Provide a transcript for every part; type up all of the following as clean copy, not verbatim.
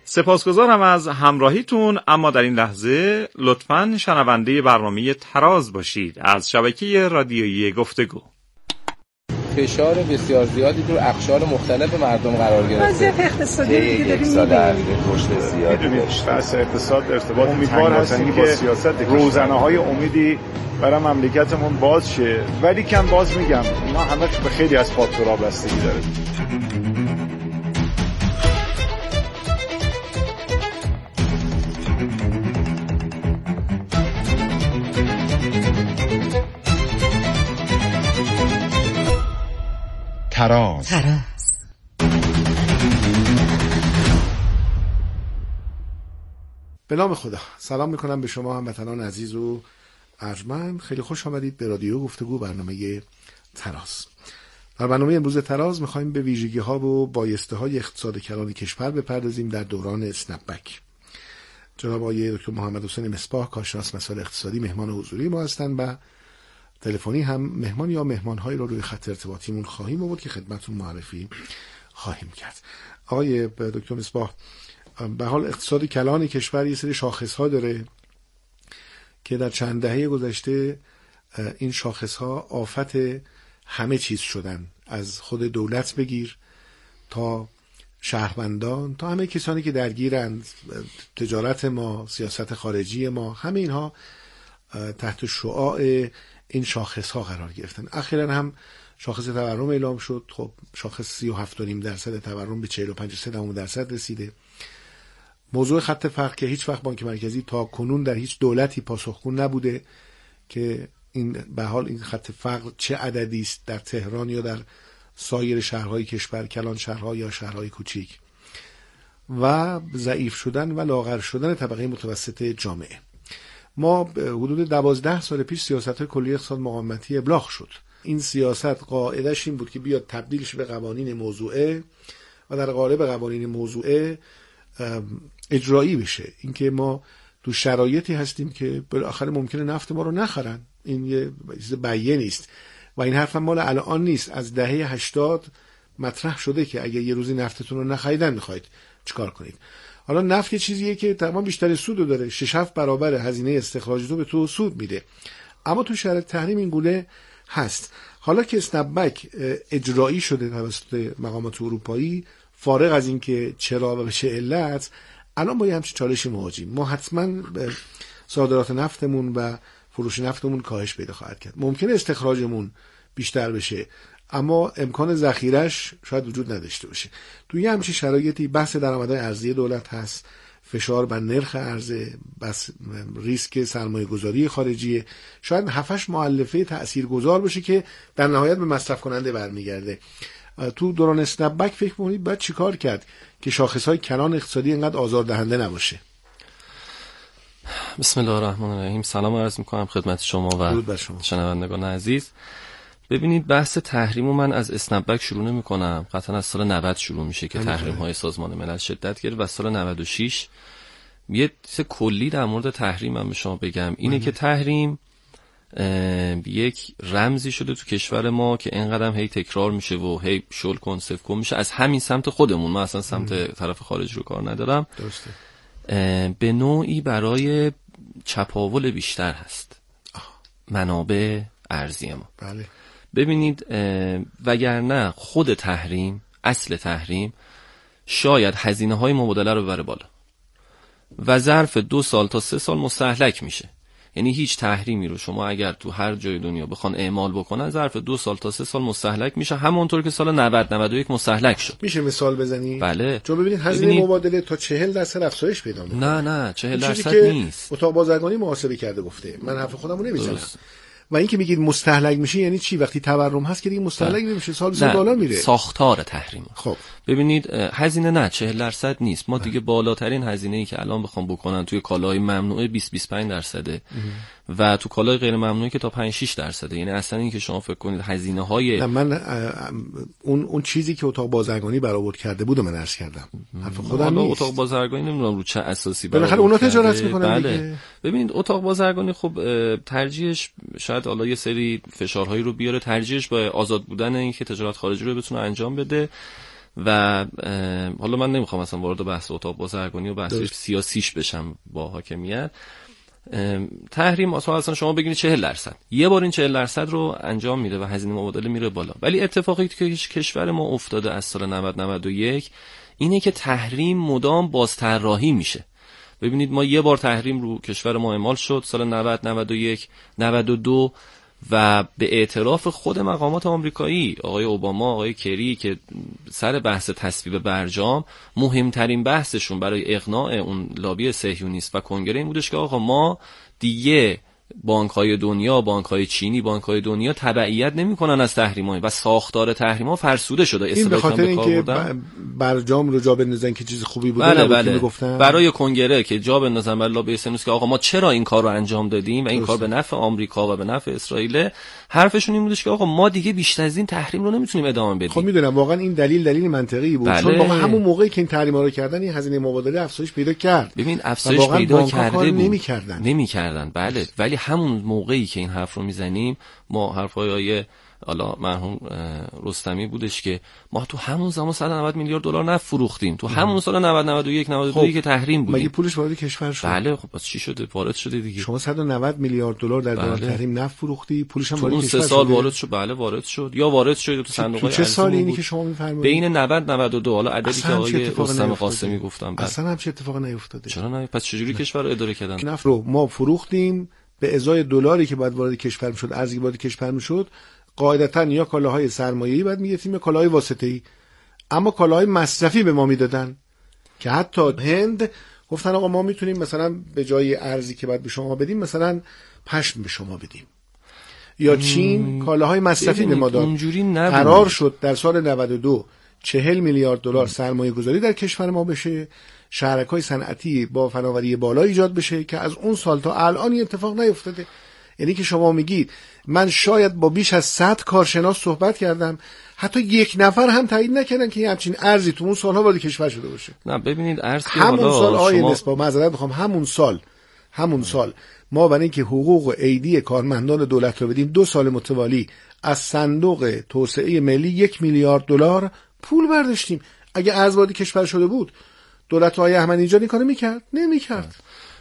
سپاسگزارم از همراهیتون، اما در این لحظه لطفاً شنونده برنامه تراز باشید از شبکه رادیویی گفتگو. فشار بسیار زیادی رو اقشار مختلف مردم قرار گرفته. وضعیت اقتصادی دیگه داریم رشد زیادی داشت. بحث اقتصاد ارتباط امیدوار هستیم که روزنه‌های امیدی برای مملکتمون باز شه، ولی کم باز میگم اینا همه به خیلی از فاکتورها بستگی داره. تراز. به نام خدا سلام میکنم به شما هموطنان عزیز و ارجمند. خیلی خوش آمدید به رادیو گفتگو، برنامه تراز. در برنامه امروز تراز میخوایم به ویژگی ها و بایسته های اقتصاد کلان کشور بپردازیم در دوران اسنپبک. جناب آقای دکتر محمد حسین مصباح، کارشناس مسائل اقتصادی، مهمان حضوری ما هستند و تلفنی هم مهمان یا مهمان‌هایی رو روی خط ارتباطیمون خواهیم آورد که خدمتتون معرفی خواهیم کرد. آقای دکتر مصباح، به حال اقتصاد کلان کشور یه سری شاخص‌ها داره که در چند دهه گذشته این شاخص‌ها آفت همه چیز شدن، از خود دولت بگیر تا شهروندان تا همه کسانی که درگیرند، تجارت ما، سیاست خارجی ما، همه اینها تحت شعاع این شاخص ها قرار گرفتن. اخیراً هم شاخص تورم اعلام شد. خب شاخص 37.5% تورم به 45.3% رسیده. موضوع خط فقر که هیچ وقت بانک مرکزی تا کنون در هیچ دولتی پاسخگو نبوده که این به حال این خط فقر چه عددی است در تهران یا در سایر شهرهای کشور، کلان شهرها یا شهرهای کوچیک، و ضعیف شدن و لاغر شدن طبقه متوسط جامعه. ما حدود 12 سال پیش سیاست کلی اقتصاد مقاومتی ابلاغ شد. این سیاست قاعدش این بود که بیاد تبدیل شه به قوانین موضوعه و در قالب قوانین موضوعه اجرایی بشه. اینکه ما تو شرایطی هستیم که بالاخره ممکنه نفت ما رو نخرن، این یه چیز بیه نیست و این حرف هم مال الان نیست. از دهه 80 مطرح شده که اگه یه روزی نفتتون رو نخریدن میخواید چیکار کنید. حالا نفت یه چیزیه که تمام بیشتر سودو داره، 6-7 برابر هزینه استخراج تو به تو سود میده، اما تو شرایط تحریم این گونه هست. حالا که اسنپبک اجرایی شده توسط مقامات اروپایی، فارغ از این که چرا و به چه علت، الان با یه همچین چالشی مواجهیم. ما حتما صادرات نفتمون و فروش نفتمون کاهش پیدا خواهد کرد. ممکنه استخراجمون بیشتر بشه اما امکان ذخیره‌اش شاید وجود نداشته باشه. توی همچین شرایطی بحث درآمدهای ارزی دولت هست، فشار بر نرخ ارزه، بس ریسک سرمایه‌گذاری خارجی، شاید 7-8 مؤلفه تاثیرگذار باشه که در نهایت به مصرف کننده برمیگرده. تو دوران اسنپبک فکر می‌کنید باید چیکار کرد که شاخص‌های کلان اقتصادی اینقدر آزاردهنده نباشه؟ بسم الله الرحمن الرحیم. سلام عرض می‌کنم خدمت شما و شنوندگان عزیز. ببینید، بحث تحریم من از اسنپبک شروع نمی‌کنم، قطعا از سال 90 شروع میشه که تحریم‌های سازمان ملل شدت گرفت و سال 96 یه چیز کلی در مورد تحریم من به شما بگم اینه که تحریم یک رمزی شده تو کشور ما که اینقدر هی تکرار میشه و هی شل کن سف کن میشه از همین سمت خودمون. من اصلا سمت طرف خارج رو کار ندارم. درسته. به نوعی برای چپاول بیشتر هست منابع ارزی ما. بله. ببینید، وگرنه خود تحریم، اصل تحریم شاید هزینه‌های مبادله رو ببره بالا و ظرف 2 سال تا 3 سال مستهلک میشه. یعنی هیچ تحریمی رو شما اگر تو هر جای دنیا بخوان اعمال بکنن ظرف 2 سال تا 3 سال مستهلک میشه، همونطور که سال 90-91 مستهلک شد. میشه مثال بزنی؟ بله. چون ببینید هزینه مبادله تا 40% افزایش پیدا میکنه. نه 40% نیست. اتاق بازرگانی محاسبه کرده گفته. من حرف خودمو نمیزنم. و این که میگید مستهلک میشه یعنی چی؟ وقتی تورم هست که دیگه مستهلک نمیشه، سال بالا میره. ساختار تحریم. خب ببینید، هزینه نه 40% نیست. ما دیگه بالاترین هزینه‌ای که الان بخوام بکنن توی کالای ممنوعه 20-25% و تو کالای غیر ممنوعه که تا 5-6%. یعنی اصلا این که شما فکر کنید هزینه‌های من اون چیزی که اتاق بازرگانی برآورد کرده بود من عرض کردم. حرف خودم نیست. اتاق بازرگانی نمیدونم رو چه اساسی بالاخره اونا تجارت میکنن. بله. ببینید، اتاق بازرگانی خب ترجیحش شاید حالا یه سری فشارهایی رو بیاره، ترجیحش با آزاد بودن این که تجارت خارجی رو بتونه انجام بده و حالا من نمیخوام اصلا وارد بحث اتاق بازرگانی و بحث سیاسیش بشم با حاکمیت. تحریم اصلا شما بگیرید 40% یه بار این 40% رو انجام میده و هزینه مبادله میره بالا، ولی اتفاقی که کشور ما افتاده از سال 91 اینه که تحریم مدام بازطراحی میشه. ببینید ما یه بار تحریم رو کشور ما اعمال شد سال 90 91 92 و به اعتراف خود مقامات آمریکایی، آقای اوباما، آقای کری، که سر بحث تصویب برجام مهمترین بحثشون برای اقناع اون لابی صهیونیست و کنگره این بودش که آقا ما دیگه بانک‌های دنیا، بانک‌های چینی، بانک‌های دنیا تبعیت نمی‌کنن از تحریم‌ها و ساختار تحریم‌ها فرسوده شده. این به خاطر اینکه برجام رو جا بندازن که چیز خوبی بوده، بله. میگفتن برای کنگره که جا بندازن برای لابی صهیونیست که آقا ما چرا این کار رو انجام دادیم و این کار به نفع آمریکا و به نفع اسرائیل، حرفشون این بودش که آقا ما دیگه بیشتر از این تحریم رو نمیتونیم ادامه بدیم. خب میدونم واقعا این دلیل منطقی بود، چون واقعا همون موقعی که این تحریم‌ها رو کردن این هزینه مبادله افزایش پیدا کرد. ببین افزایش پیدا کرده بود، نمی‌کردن بله، ولی همون موقعی که این حرف رو میزنیم ما حرفای آیه حالا مرحوم رستمی بودش که ما تو همون زمان 190 میلیارد دلار نفت فروختیم، تو همون سال 90 91 92 که تحریم بود. مگه پولش وارد کشور شد؟ بله خب پس چی شده؟ وارد شده دیگه. شما 190 میلیارد دلار در دوران تحریم نفت فروختی، پولش هم وارد کشور شد. 3 سال وارد شد. بله وارد شد یا وارد شد تو صندوق‌های چه سالی اینی که شما میفرمایید؟ بین 90 92 حالا عددی که آقای رستم قاسمی گفتم. اصلا هم چه اتفاقی نیفتاده. چرا نه؟ پس چجوری کشور رو اداره کردن؟ نفت رو ما فروختیم به ازای دلاری که بعد وارد کشور میشد، ارزی که وارد کشور میشد، قاعدتاً یا کالاهای سرمایه‌ای بعد میگفتیم یا کالاهای واسطه‌ای، اما کالاهای مصرفی به ما میدادن که حتی هند گفتن آقا ما میتونیم مثلا به جای ارزی که بعد به شما بدیم مثلا پشم به شما بدیم، یا چین کالاهای مصرفی به ما داد. قرار شد در سال 92 40 میلیارد دلار سرمایه گذاری در کشور ما بشه، شهرک‌های صنعتی با فناوری بالا ایجاد بشه که از اون سال تا الان این اتفاق نیفتاده. یعنی که شما میگید من شاید با بیش از 100 کارشناس صحبت کردم، حتی یک نفر هم تایید نکردن که همچین ارزی تو اون سالها وارد کشور شده باشه. نه ببینید ارز که همون سال آیه نسبا معذرت میخوام همون سال ما برای اینکه حقوق و ایدی کارمندان دولت رو بدیم 2 سال متوالی از صندوق توسعه ملی 1 میلیارد دلار پول برداشتیم. اگه ارز وارد کشور شده بود دولت آقای احمدی نژاد این کارو میکرد؟ نمیکرد.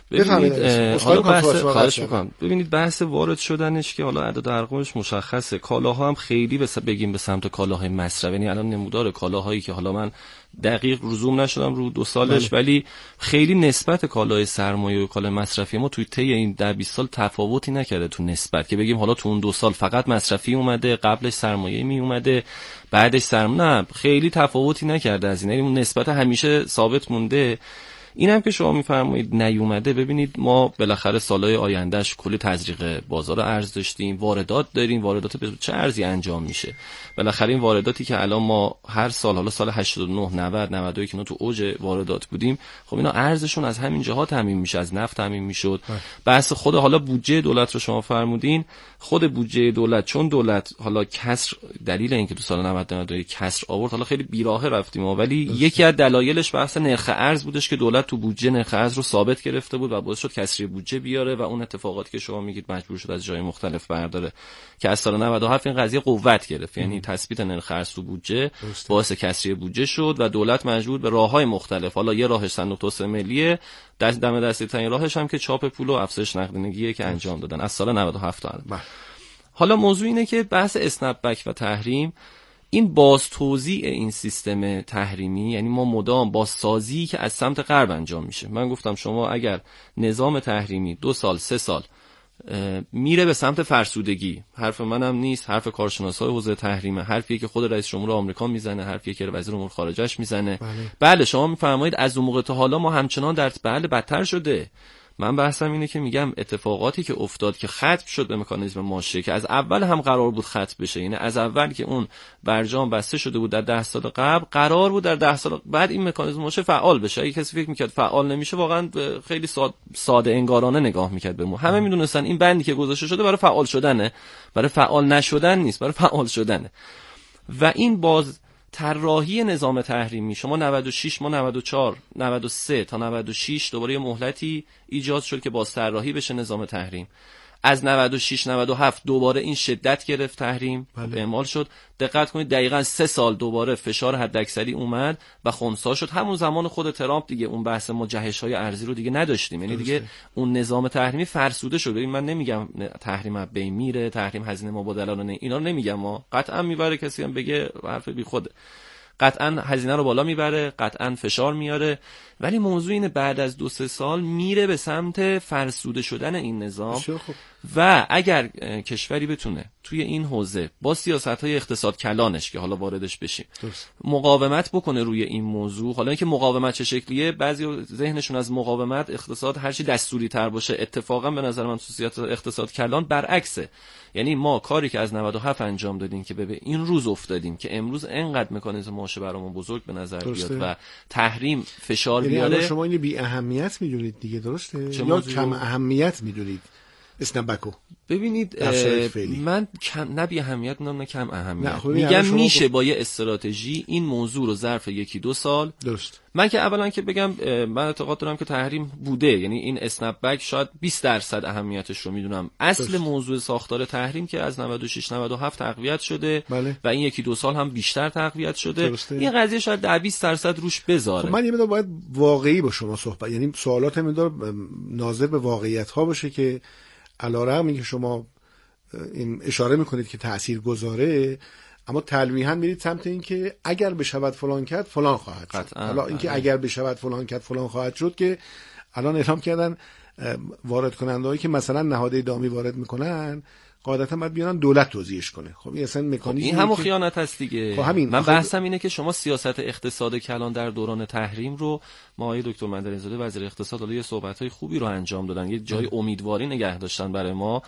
ببینید بحث وارد شدنش که حالا عدد ارقامش مشخصه، کالاها هم خیلی بگیم به سمت کالاهای مصرف، یعنی الان نمودار کالاهایی که حالا من دقیق رزوم نشدم رو 2 سالش ولی خیلی نسبت کالای سرمایه و کالای مصرفی ما توی طی این 10-20 سال تفاوتی نکرده تو نسبت که بگیم حالا تو اون 2 سال فقط مصرفی اومده، قبلش سرمایه می اومده، بعدش نه خیلی تفاوتی نکرده از این، یعنی اون نسبت همیشه ثابت مونده. اینم که شما میفرمایید نیومده، ببینید ما بالاخره سالهای آیندهش کلی تزریق بازار ارز داشتیم، واردات داریم، واردات به چه ارزی انجام میشه؟ بالاخره این وارداتی که الان ما هر سال، حالا سال 89 90 92 که ما تو اوج واردات بودیم، خب اینا ارزشون از همین جهات تامین میشه، از نفت تامین میشد. بحث خود حالا بودجه دولت رو شما فرمودین، خود بودجه دولت چون دولت حالا کسر، دلیل اینکه تو سال 90 92 کسر آورد، حالا خیلی بیراهه رفتیم ولی یکی از دلایلش بحث نرخ ارز بودش که دولت تو بودجه نرخ ارز رو ثابت گرفته بود و باعث شد کسری بودجه بیاره و اون اتفاقاتی که شما میگید مجبور شد از جای مختلف برداره که از سال 97 این قضیه قوت گرفت، یعنی تثبیت نرخ ارز تو بودجه باعث کسری بودجه شد و دولت مجبور به راههای مختلف، حالا یه راهش صندوق توسعه ملیه، دم دستی ترین راهش هم که چاپ پول و افزایش نقدینگیه که انجام دادن از سال 97 تا الان. حالا موضوع اینه که بحث اسنپ بک و تحریم، این باز توزیع این سیستم تحریمی، یعنی ما مدام بازسازی که از سمت غرب انجام میشه. من گفتم شما اگر نظام تحریمی 2 سال 3 سال میره به سمت فرسودگی، حرف منم نیست، حرف کارشناسای حوزه تحریمه، حرفیه که خود رئیس جمهور آمریکا میزنه، حرفیه که وزیر امور خارجه‌اش میزنه. بله شما میفرمایید از اون موقع تا حالا ما همچنان در بدتر شده. من بحثم اینه که میگم اتفاقاتی که افتاد که ختم شد به مکانیزم ماشه که از اول هم قرار بود ختم بشه، یعنی از اول که اون برجام بسته شده بود در 10 سال قبل، قرار بود در 10 سال بعد این مکانیزم ماشه فعال بشه. اگه کسی فکر میکرد فعال نمیشه واقعا خیلی ساده انگارانه نگاه میکرد به ما. همه میدونستن این بندی که گذاشته شده برای فعال شدنه، برای فعال نشدن نیست، برای فعال شدنه. و این باز طراحی نظام تحریمی، شما 96 ما 94 93 تا 96 دوباره یه مهلتی ایجاد شد که باز طراحی بشه نظام تحریم. از 96 97 دوباره این شدت گرفت، تحریم اعمال شد. دقت کنید دقیقاً 3 سال دوباره فشار حداکثری اومد و خنثی شد. همون زمان خود ترامپ دیگه اون بحث ما جهش‌های ارزی رو دیگه نداشتیم، یعنی دیگه اون نظام تحریمی فرسوده شده. من نمیگم تحریم از بین میره، تحریم هزینه مبادلانه، اینا رو نمیگم، ما قطعا میبره، کسی هم بگه حرف بیخوده، قطعا هزینه رو بالا میبره، قطعا فشار میاره، ولی موضوع اینه بعد از 2-3 سال میره به سمت فرسوده شدن این نظام. و اگر کشوری بتونه توی این حوزه با سیاست‌های اقتصاد کلانش که حالا واردش بشیم مقاومت بکنه روی این موضوع، حالا اینکه مقاومت چه شکلیه، بعضی ذهنشون از مقاومت اقتصاد هرچی دستوری تر باشه، اتفاقا به نظر من تو سیاست اقتصاد کلان برعکسه. یعنی ما کاری که از 97 انجام دادیم که به این روز افتادیم که امروز انقدر مکانیزم ماشه برامون بزرگ به نظر بیاد و تحریم فشار بیاره. یعنی شما اینو بی اهمیت میدونید دیگه، درسته؟ یا کم اهمیت میدونید اسنپبکو؟ ببینید من نه بی اهمیت نه کم اهمیت میگم، میشه با یه استراتژی این موضوع رو ظرف 1-2 سال درست. من که اولا که بگم من اعتقاد دارم که تحریم بوده، یعنی این اسنپبک شاید 20% اهمیتش رو میدونم. اصل موضوع ساختار تحریم که از 96 97 تقویت شده و این 1-2 سال هم بیشتر تقویت شده. این قضیه شاید 10-20% روش بذاره. خب من یه مقدار باید واقعی با شما صحبت، یعنی سوالات مقدار ناظر به واقعیت ها باشه که علیرغم اینکه شما این اشاره میکنید که تأثیر گذاره، اما تلویحاً میرید سمت این که اگر بشود فلان کرد فلان خواهد شد. حالا اینکه اگر بشود فلان کرد فلان خواهد شد که الان اعلام کردن وارد کننده‌هایی که مثلا نهاده دامی وارد میکنن قاعدتا باید بیان دولت توضیحش کنه. خب این اصلا مکانیزم این همون خیانت هست دیگه. خب من بحثم اینه که شما سیاست اقتصاد کلان در دوران تحریم رو، ما آقای دکتر مندرین‌زاده وزیر اقتصاد حالا یه صحبت‌های خوبی رو انجام دادن، یه جای امیدواری نگه داشتن برای ما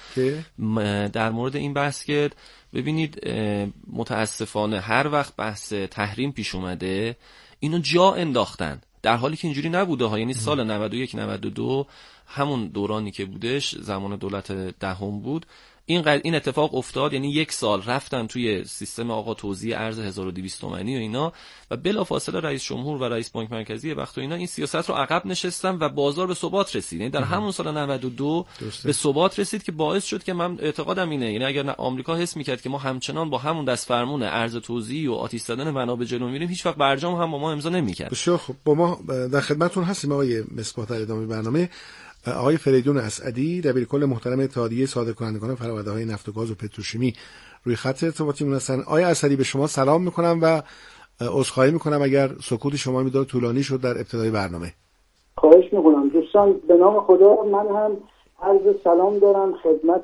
در مورد این بحث که ببینید متاسفانه هر وقت بحث تحریم پیش اومده اینو جا انداختن، در حالی که اینجوری نبوده ها. یعنی سال 91 92 همون دورانی که بودش زمان دولت دهم بود، این اتفاق افتاد. یعنی 1 سال رفتن توی سیستم آقا توزیع ارز 1200 تومانی و اینا و بلافاصله رئیس جمهور و رئیس بانک مرکزی وقت و اینا این سیاست رو عقب نشستن و بازار به ثبات رسید. یعنی در همون سال 92 به ثبات رسید که باعث شد که من اعتقادم اینه، یعنی اگر آمریکا حس می‌کرد که ما همچنان با همون دست فرمون ارز توزیع و آتش زدن منابع جلو میریم، هیچ وقت برجام هم با ما امضا نمی‌کرد. بسیار خب، با ما در خدمتتون هستیم آقای مصباح در ادامه برنامه. آقای فریدون اسعدی دبیرکل محترم اتحادیه صادرکنندگان فرآورده‌های نفت و گاز و پتروشیمی روی خط ارتباطیمون هستن. آقای اسعدی به شما سلام میکنم و عذرخواهی میکنم اگر سکوت شما مقدار طولانی شد در ابتدای برنامه. خواهش میکنم دوستان، به نام خدا من هم عرض سلام دارم خدمت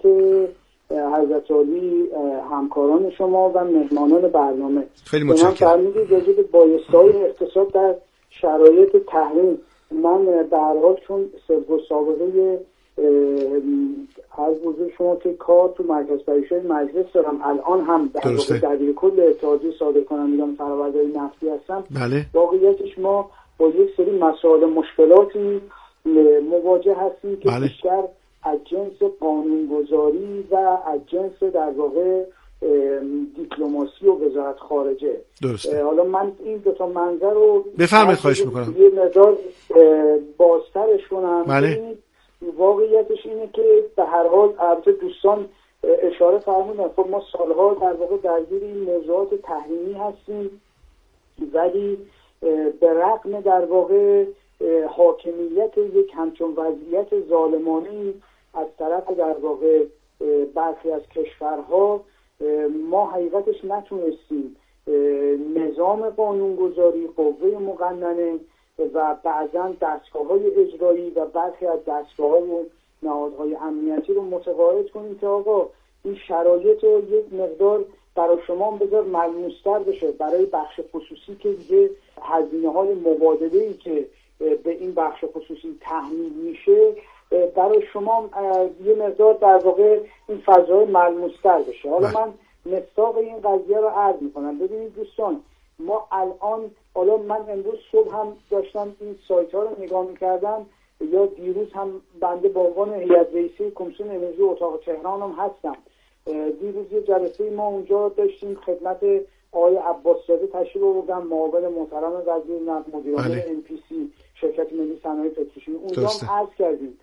حضرت عالی، همکاران شما و مهمانان برنامه. خیلی متشکرم. من فرمودید راجع به بایست‌های اقتصاد در شرایط تحریم. من به هر حال چون سابقه از حضور شما که کار تو مرکز پژوهش‌های مجلس دارم، الان هم در کل اتحادیه صادرکنندگان فرآورده‌های نفتی هستم. بله. واقعیتش ما با یک سری مسائل مشکلاتی مواجه هستیم که بیشتر از جنس قانونگذاری و از جنس در واقع دیپلماسی و وزارت خارجه. درسته. حالا من این دو تا منظر رو بفرمایید، خواهش میکنم یه مقدار بازترش کنم. بله. واقعیتش اینه که به هر حال البته دوستان اشاره فرمودن، خب ما سالها در واقع درگیر این موضوعات تحریمی هستیم، ولی به رغم در واقع حاکمیت یک همچون وضعیت ظالمانه از طرف در واقع برخی از کشورها، ما حقیقتش نتونستیم نظام قانونگذاری، قوه مقننه و بعضا دستگاه‌های اجرایی و برخی از دستگاه‌های و نهادهای امنیتی رو متقاعد کنیم که آقا این شرایط رو یک مقدار برای شما بذار ملموس‌تر بشه، برای بخش خصوصی که دیگه هزینه‌های مبادله‌ای که به این بخش خصوصی تحمیل میشه برای شما یه مقدار در واقع این فضای ملموس‌تر بشه. حالا من مصداق این قضیه رو عرض می‌کنم. ببینید دوستان، ما الان، حالا من امروز صبح هم داشتم این سایت‌ها رو نگاه می‌کردم، یا دیروز هم بنده به عنوان هیئت رئیسه کمیسیون انرژی اتاق تهران هم هستم. دیروز یه جلسه ما اونجا داشتیم، خدمت آقای عباس‌زاده تشریف آوردن، معاون محترم وزیر نفت، مدیر عامل NPC شرکت ملی صنایع پتروشیمی، اونجا هم عرض کردیم و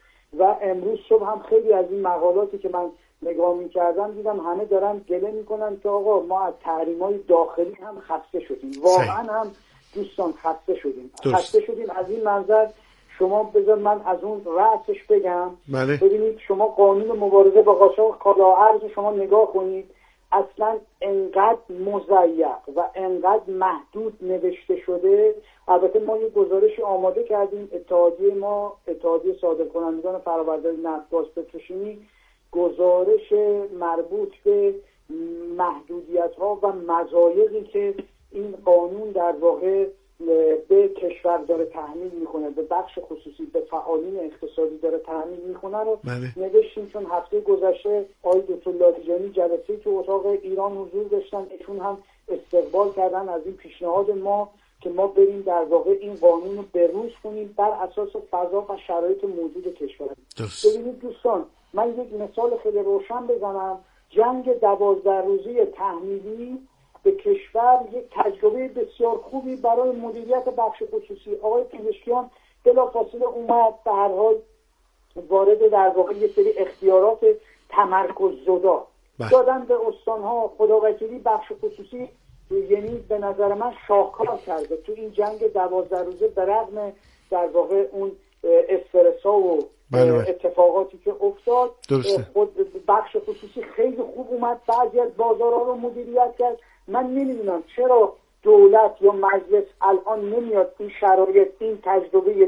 و امروز صبح هم خیلی از این مقالاتی که من نگاه می‌کردم دیدم همه دارن گله می‌کنن که آقا ما از تحریم‌های داخلی هم خسته شدیم. واقعا هم دوستان خسته شدیم از این منظر. شما بذار من از اون رأسش بگم. بله. ببینید شما قانون مبارزه با قاچاق کالاارز شما نگاه کنید، اصلا انقدر مضیق و انقدر محدود نوشته شده. البته ما یه گزارشی آماده کردیم، اتحادیه صادرکنندگان فرآوردهای نفت گاز پتروشیمی، گزارش مربوط به محدودیت‌ها و مضایقی که این قانون در واقع به کشور داره تحمیل میکنه، به بخش خصوصی، به فعالین اقتصادی داره تحمیل میکنه رو نوشتیم. چون هفته گذشته آقای دکتر لاریجانی جلسه‌ای تو اتاق ایران حضور داشتن، ایشون هم استقبال کردن از این پیشنهاد ما که ما بریم در واقع این قانون رو بروز کنیم بر اساس فضا و شرایط موجود کشور. ببینید دوستان، من یک مثال خیلی روشن بزنم. جنگ 12 روزه تحمیلی به کشور یک تجربه بسیار خوبی برای مدیریت بخش خصوصی. آقای پزشکیان بلافاصله اومد به هر حال وارد در واقع یک سری اختیارات تمرکز زدا دادن به استانها. خداوکیلی بخش خصوصی یعنی به نظر من شاهکار کرده تو این جنگ 12 روزه، به رغم در واقع اون استرس‌ها و اتفاقاتی که افتاد. خود بخش خصوصی خیلی خوب اومد، بعضی از بازارها رو مدیریت کرد. من نمیدونم چرا دولت یا مجلس الان نمیاد این شرایط، این تجربه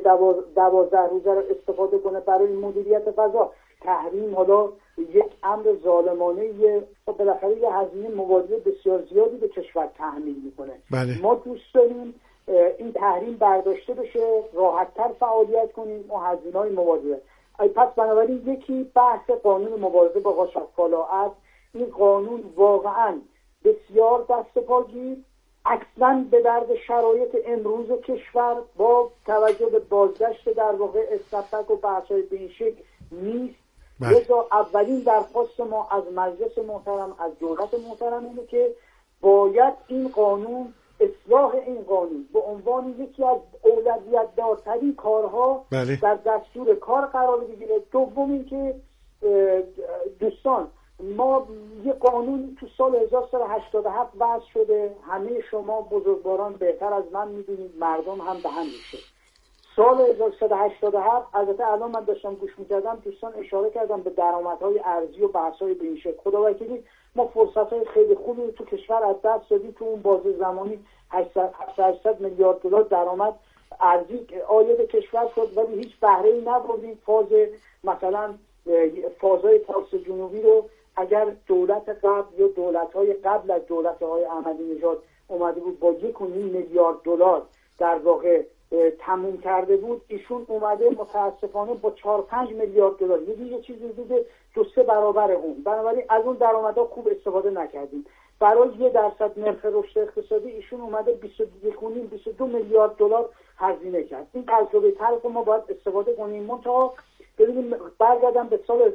12 روزه رو استفاده کنه برای مدیریت فضا. تحریم حالا یک امر ظالمانه، بالاخره یه هزینه مبادله بسیار زیادی به کشور تحمیل میکنه. ما دوست داریم این تحریم برداشته بشه، راحت‌تر فعالیت کنیم و هزینه‌های مبادله. پس بنابراین یکی بحث قانون مبارزه با قاچاق کالاارز. این قانون واقعاً بسیار دست پا گیر، اصلاً به درد شرایط امروز کشور با توجه به بازگشت در واقع اسنپک و بحث‌های به این شکل نیست. لذا اولین درخواست ما از مجلس محترم، از دولت محترم اینه که باید این قانون، اصلاح این قانون به عنوان یکی از اولویت دارترین کارها در دستور کار قرار بگیره. دوم این که دوستان، ما یه قانون تو سال 1387 وضع شده، همه شما بزرگواران بهتر از من میدونید، مردم هم به هم میشه. سال 1387 البته الان من داشتم گوش میکردم، دوستان اشاره کردم به درآمدهای ارزی و بحث‌های به این شکل. خداوکیلی ما فرصت‌های خیلی خوبی تو کشور از دست دادیم. تو اون بازه زمانی 800 میلیارد دلار درآمد ارزی عاید کشور شد، ولی هیچ بهره‌ای نبردیم. مثلا فازهای پارس جنوبی رو اگر دولت قبل یا دولت‌های قبل از دولت آقای احمدی نژاد اومده بود با 1.5 میلیارد دلار در واقع تموم کرده بود، ایشون اومده متاسفانه با 4-5 میلیارد دلار، یه چیزی حدود 2-3 برابر اون. بنابراین از اون درآمدها خوب استفاده نکردیم. برای 1% نرخ رشد اقتصادی ایشون اومده 22 میلیارد دلار هزینه کرد. این تجربه تلخ ما باید استفاده کنیم. منتها ببینیم، برگردم به سال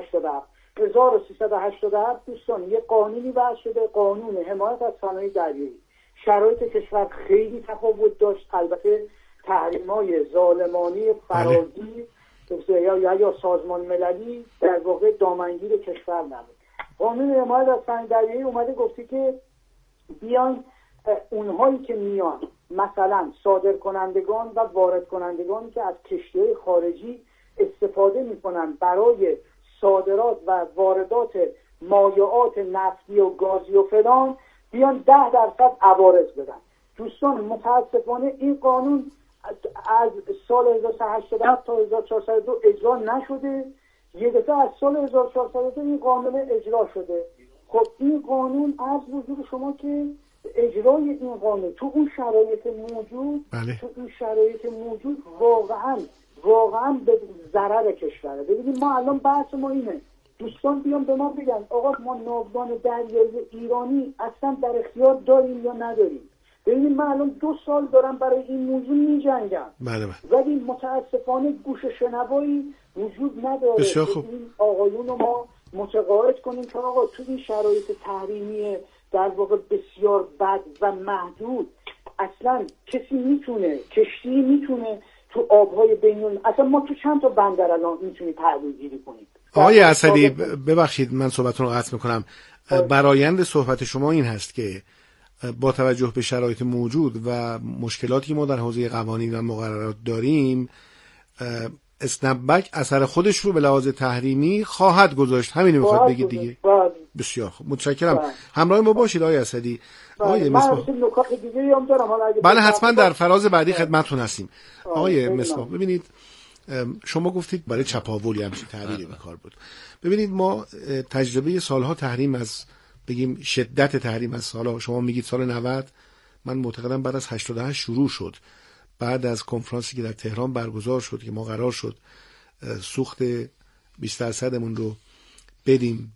1387 دوستان یه قانونی وضع شده، قانون حمایت از صنایع دریایی. شرایط کشور خیلی تفاوت داشت. البته تحریم‌های ظالمانه فرازی یا سازمان مللی در واقع دامنگیر کشور نبود. قانون حمایت از صنایع دریایی اومده گفته که بیان اونهایی که میان، مثلا صادرکنندگان و واردکنندگانی که از کشتی‌های خارجی استفاده میکنن برای صادرات و واردات مایعات نفتی و گازی و فلان، بیان 10% عوارض بدن. دوستان متاسفانه این قانون از سال 1387 تا 1402 اجرا نشده. یه دفعه از سال 1402 این قانون اجرا شده. خب این قانون از وجود شما که اجرای این قانون تو اون شرایط موجود واقعا به ضرر کشوره. ببینید ما الان بحث ما اینه، دوستان بیان به ما بگن آقا ما ناودان دریایی ایرانی اصلا در اختیار داریم یا نداریم. ببینید من الان 2 سال دارم برای این موضوع می‌جنگم، ولی متاسفانه گوش شنوایی وجود نداره. این آقایون رو ما متقاعد کنیم که آقا تو این شرایط تحریمی در واقع بسیار بد و محدود اصلا کسی میتونه، کشتی میتونه تو آبهای بینون، اصلا ما تو چند تا بندر الان میتونیم پهلوگیری کنیم. آقای اسدی ببخشید من صحبتتون رو قطع میکنم. برآیند صحبت شما این هست که با توجه به شرایط موجود و مشکلاتی که ما در حوزه قوانین و مقررات داریم، اسنپبک اثر خودش رو به لحاظ تحریمی خواهد گذاشت. همین میخواد بگید دیگه؟ بسیار خوب، متشکرم. همراه ما باشید آقای اسدی. آقای مصباح، بله حتما در فراز بعدی خدمتتون هستیم. آقای مصباح ببینید، شما گفتید برای چپاولی همچین تعبیری به کار بود. ببینید ما تجربه سالها تحریم، از بگیم شدت تحریم از سالها، شما میگید سال 90، من معتقدم بعد از 88 شروع شد، بعد از کنفرانسی که در تهران برگزار شد که ما قرار شد سوخت 20%مون رو بدیم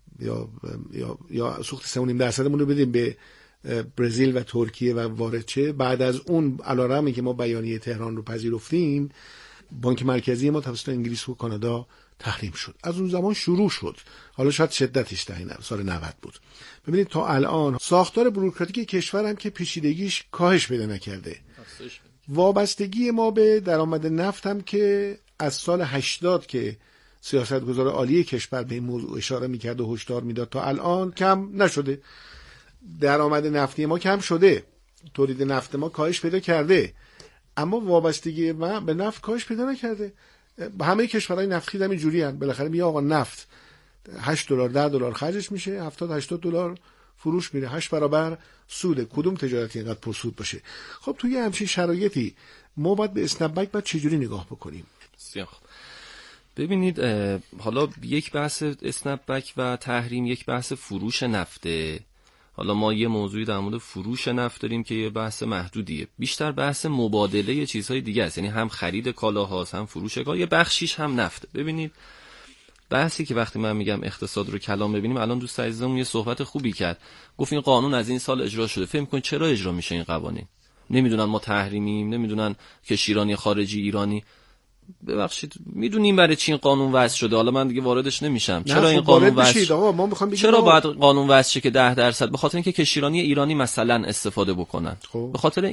یا سوخت 3.5%مون رو بدیم به برزیل و ترکیه و وارد چه، بعد از اون علیرغمی که ما بیانیه تهران رو پذیرفتیم، بانک مرکزی ما توسط انگلیس و کانادا تحریم شد. از اون زمان شروع شد، حالا شاید شدتش سال 90 بود. ببینید تا الان ساختار بوروکراتیک کشور هم که پیچیدگیش کاهش پیدا نکرده. وابستگی ما به درآمد نفت هم که از سال 80 که سیاستگزار عالی کشور به این موضوع اشاره میکرد و هشدار میداد تا الان کم نشده. درآمد نفتی ما کم شده، تولید نفت ما کاهش پیدا کرده، اما وابستگی ما به نفت کاهش پیدا نکرده. همه کشورهای نفتخیز همین جوری ان. بالاخره میگه آقا نفت $8 $10 خرجش میشه، 70-80 دلار فروش میره، 8 برابر سود. کدوم تجارتی اینقدر پرسود باشه؟ خب توی همچین شرایطی ما باید به اسنپبک باید چجوری نگاه بکنیم؟ ببینید، حالا یک بحث اسنپبک و تحریم، یک بحث فروش نفته. حالا ما یه موضوعی در مورد فروش نفت داریم که یه بحث محدودیه، بیشتر بحث مبادله یه چیزهای دیگه است، یعنی هم خرید کالاهاست هم فروش کالا، یه بخشیش هم نفت. ببینید بحثی که وقتی من میگم اقتصاد رو کلام ببینیم، الان دوست عزیزمون یه صحبت خوبی کرد، گفت این قانون از این سال اجرا شده، فهم کن چرا اجرا میشه این قوانین؟ نمیدونن ما تحریمیم، نمیدونن که شیرانی خارجی ایرانی. ببخشید میدونیم برای چی این قانون وضع شده، حالا من دیگه واردش نمیشم. چرا این قانون وضع شده؟ چرا باید قانون وضع شه که 10%؟ به خاطر اینکه کشیرانی ایرانی مثلا استفاده بکنن. به خاطر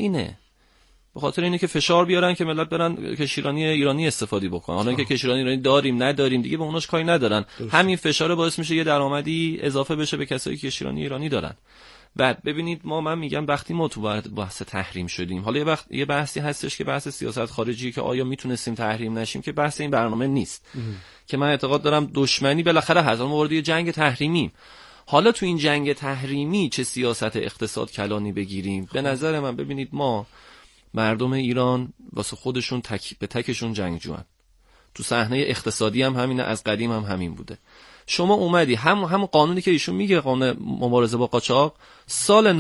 اینه که فشار بیارن که ملت برن کشیرانی ایرانی استفاده بکنن. حالا اینکه کشیرانی ایرانی داریم نداریم دیگه به اوناش کاری ندارن. همین فشار باعث میشه یه درآمدی اضافه بشه به کسایی که کشیرانی ایرانی دارن. بعد ببینید من میگم وقتی ما تو بحث تحریم شدیم، حالا یه بحثی هستش که بحث سیاست خارجی که آیا میتونستیم تحریم نشیم، که بحث این برنامه نیست. که من اعتقاد دارم دشمنی بالاخره هزار ما وارد یه جنگ تحریمی. حالا تو این جنگ تحریمی چه سیاست اقتصاد کلانی بگیریم؟ به نظر من ببینید ما مردم ایران واسه خودشون به تکشون جنگجوان. تو صحنه اقتصادی هم همینه، از قدیم هم همین بوده. شما اومدی هم قانونی که ایشون میگه قانون مبارزه با قاچاق، سال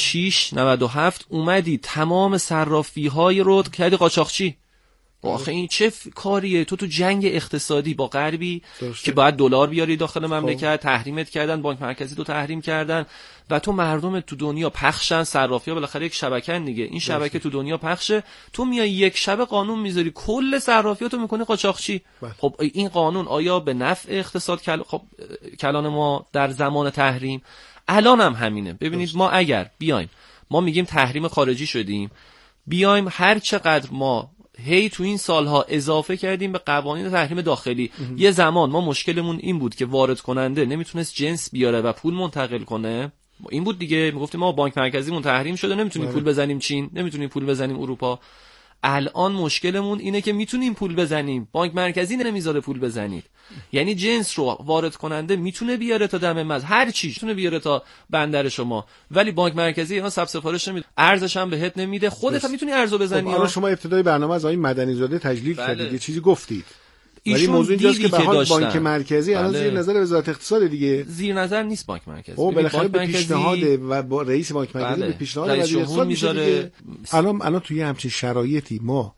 96 97 اومدی تمام صرافی‌های رو کردی قاچاقچی. آخه این چه کاریه؟ تو جنگ اقتصادی با غربی که باید دلار بیاری داخل مملکت، تحریمت کردن، بانک مرکزی تو تحریم کردن و تو مردم تو دنیا پخشن، صرافی‌ها بالاخره یک شبکه‌ن دیگه، این شبکه تو دنیا پخشه، تو میای یک شب قانون میذاری کل صرافی‌ها تو میکنی قاچاقچی. خب این قانون آیا به نفع اقتصاد کلان ما در زمان تحریم؟ الان هم همینه. ببینید ما اگر بیایم ما میگیم تحریم خارجی شدیم، بیایم هر چقدر ما تو این سالها اضافه کردیم به قوانین تحریم داخلی. یه زمان ما مشکلمون این بود که وارد کننده نمیتونست جنس بیاره و پول منتقل کنه، این بود دیگه. میگفتیم ما بانک مرکزیمون تحریم شده، نمیتونیم پول بزنیم چین، نمیتونیم پول بزنیم اروپا. الان مشکلمون اینه که میتونیم پول بزنیم، بانک مرکزی نمیذاره پول بزنید. یعنی جنس رو وارد کننده میتونه بیاره تا دم مرز، هر چیز میتونه بیاره تا بندر شما، ولی بانک مرکزی اینا ثبت سفارش نمیده، ارزش هم بهت نمیده، خودت هم میتونی ارزو بزنی. حالا شما ابتدای برنامه از آقای مدنی زاده تجلیل کردید، یه چیزی گفتید، ولی موضوع اینجاست که به حال بانک مرکزی الان زیر نظر وزارت اقتصاد دیگه، زیر نظر نیست بانک مرکزی. بالاخره به پیشنهاد و با رئیس بانک مرکزی به پیشنهاد رئیس جمهور میذاره. الان توی همچین شرایطی ما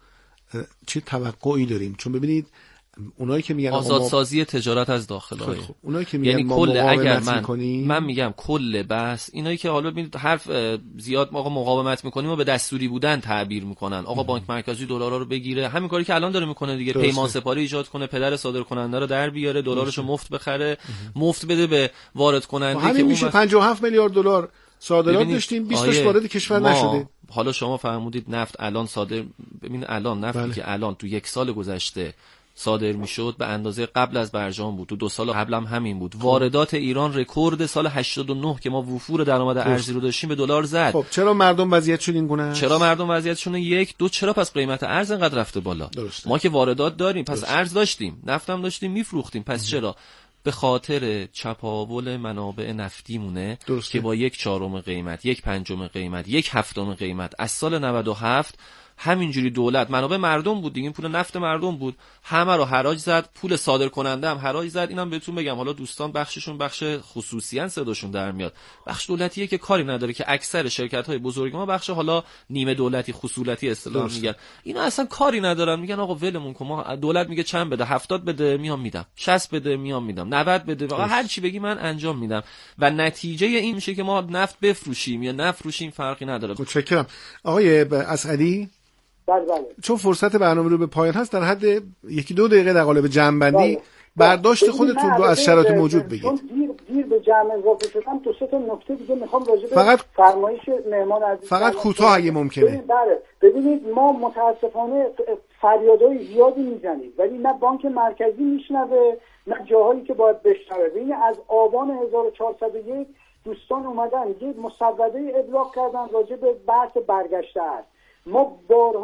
چه توقعی داریم؟ چون ببینید اونایی که میگن آزادسازی تجارت از داخل، اونایی که میگن یعنی ما کل، اگر من میگم کل بس اینایی که حالا ببینید حرف زیاد آقا مقاومت میکنیم و به دستوری بودن تعبیر میکنن، آقا بانک مرکزی دلارا رو بگیره، همین کاری که الان داره میکنه دیگه، پیمان سپاری ایجاد کنه، پدر صادر کننده رو در بیاره، دلارشو مفت بخره، مفت بده به وارد کننده، که میشه 57 میلیارد دلار صادرات داشتیم 20 تاش وارد کشور نشده. حالا شما فرمودید نفت الان صادر، ببین الان نفتی که الان تو 1 سال گذشته صادر میشد به اندازه قبل از برجام بود، تو 2 سال قبل هم همین بود. واردات ایران رکورد سال 89 که ما وفور درآمد ارزی رو داشتیم به دلار زد. خب چرا مردم وضعیتشون این گونه است؟ چرا مردم وضعیتشون 1 2 چرا پس قیمت ارز انقدر رفته بالا؟ ما که واردات داریم، پس ارز داشتیم، نفتم داشتیم میفروختیم، پس چرا؟ به خاطر چپاول منابع نفتی مونه که با 1/4 قیمت، 1/5 قیمت، 1/7 قیمت از سال 97 همینجوری دولت، منابع مردم بود دیگه، پول نفت مردم بود، همه رو حراج زد، پول صادر کننده هم حراج زد. اینم بهتون بگم، حالا دوستان بخششون بخش خصوصیان صداشون در میاد، بخش دولتیه که کاری نداره، که اکثر شرکت‌های بزرگ ما بخش حالا نیمه دولتی خصولتی اصطلاح میگن، اینا اصلا کاری ندارن، میگن آقا ولمون کن، ما دولت میگه چند بده، 70 بده میام میدم، 60 بده میام میدم، 90 بده، آقا هر چی بگی من انجام میدم، و نتیجه این میشه که ما نفت بفروشیم یا نفروشیم فرقی نداره. متشکرم آقای اسعدی. بله. چون فرصت برنامه رو به پایان هست، در حد 1-2 دقیقه در قالب جمع‌بندی برداشت خودتون رو از شرایط موجود بگید. چون دیر به جمع اضافه شدم، 2-3 تا نکته دیگه میخوام راجع به فرمایش مهمان عزیز فقط کوتاه اگه ممکنه. بله ببینید، ما متاسفانه فریادهای زیادی میزنیم ولی نه بانک مرکزی میشنوه نه جاهایی که باید بشنوه. ببینید از آبان 1401 دوستان اومدن یه مسوده ابلاغ کردن راجع به بحث برگشته است. ما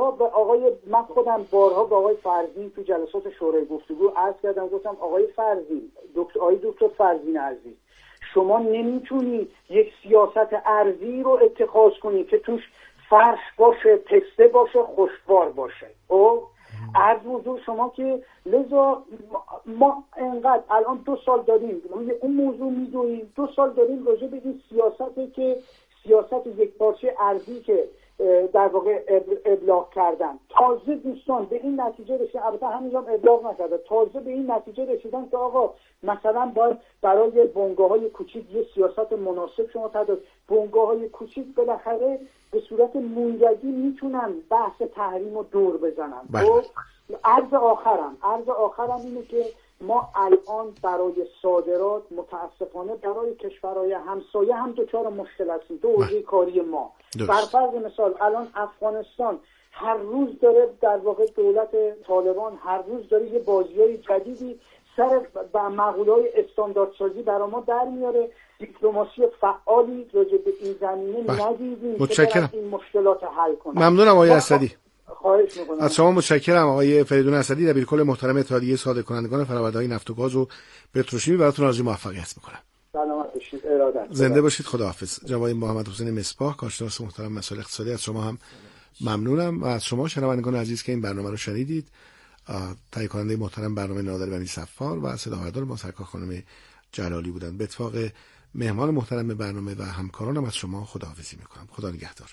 من خودم بارها به آقای فرزین تو جلسات شورای گفتگو عرض کردم، گفتم آقای فرزین، دکتر فرزین عزیز، شما نمیتونی یک سیاست ارزی رو اتخاذ کنی که توش فرش باشه، پسته باشه، خوشبار باشه. عرض حضور شما که لذا ما انقدر الان 2 سال داریم اون موضوع میدونیم، 2 سال داریم راجع به این سیاستی که سیاست یک پارچه ارزی که در واقع ابلاغ کردن. تازه دوستان به این نتیجه رسیدن، البته همینجا ابلاغ نکرده، تازه به این نتیجه رسیدن که آقا مثلا باید برای بنگاه‌های کوچیک یه سیاست مناسب شما تدارک. بنگاه‌های کوچیک بالاخره به صورت موندگی میتونن بحث تحریم رو دور بزنن. عرض آخرم اینه که ما الان برای صادرات متاسفانه برای کشورهای همسایه هم دچار مشکل هستیم. تو حوزه کاری ما بر فرض مثال الان افغانستان هر روز داره در واقع دولت طالبان هر روز داره یه بازیای جدیدی سر مقوله‌های استانداردسازی برای ما در میاره. دیپلماسی فعالی راجع به این زمینه ندیدیم که این مشکلات حل کنه. ممنونم آقای اسدی. خواهش می‌کنم. از شما متشکرم آقای فریدون اسدی، دبیرکل محترم اتحادیه صادرکنندگان فرآورده‌های نفت و گاز و پتروشیمی. براتون آرزوی موفقیت می‌کنم. سلامت باشید. ارادت. زنده باشید. خداحافظ. جناب محمد حسین مصباح، کارشناس محترم مسائل اقتصادی، از شما هم ممنونم و از شما شنوندگان عزیز که این برنامه رو شنیدید. تهیه کننده محترم برنامه نادر بنی صفار و صداقتدار ما سرکار خانم جلالی بودند. به اتفاق مهمان محترم برنامه و همکارانم از شما خداحافظی می‌کنم. خدا نگهدار.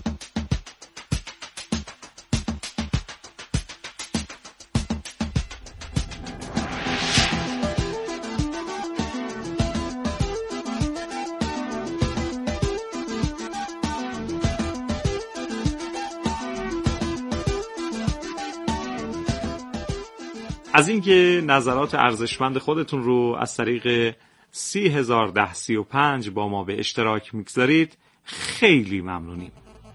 از اینکه نظرات ارزشمند خودتون رو از طریق 301035 با ما به اشتراک میگذارید خیلی ممنونیم.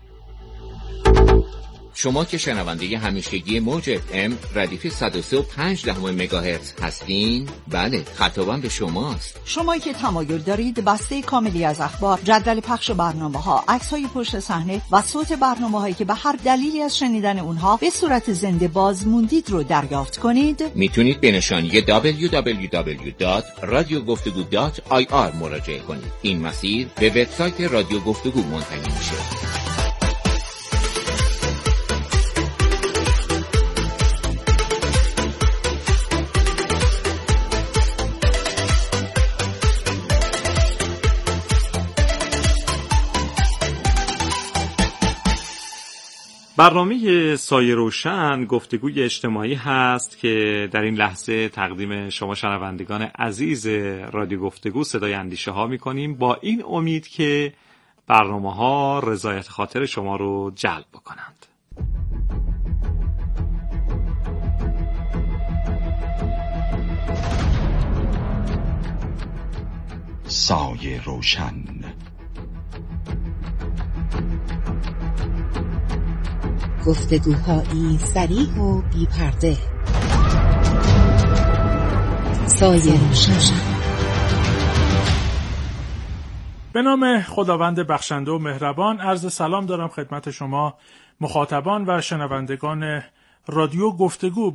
شما که شنونده همیشگی موج FM ردیف 103.5 مگاهرتز هستین، بله خطابم به شماست. شمایی که تمایل دارید بسته کاملی از اخبار، جدول پخش برنامه‌ها، عکس‌های پشت صحنه و صوت برنامه‌هایی که به هر دلیلی از شنیدن اونها به صورت زنده باز موندید رو دریافت کنید، میتونید به نشانی www.radiogoftegu.ir مراجعه کنید. این مسیر به وبسایت رادیو گفتگو منتهی میشه. برنامه سایه روشن گفتگوی اجتماعی هست که در این لحظه تقدیم شما شنوندگان عزیز رادیو گفتگو صدای اندیشه ها میکنیم، با این امید که برنامه ها رضایت خاطر شما رو جلب بکنند. سایه روشن گفتگوهایی صریح و بی پرده. سایه روشن. به نام خداوند بخشنده و مهربان، عرض سلام دارم خدمت شما مخاطبان و شنوندگان رادیو گفتگو.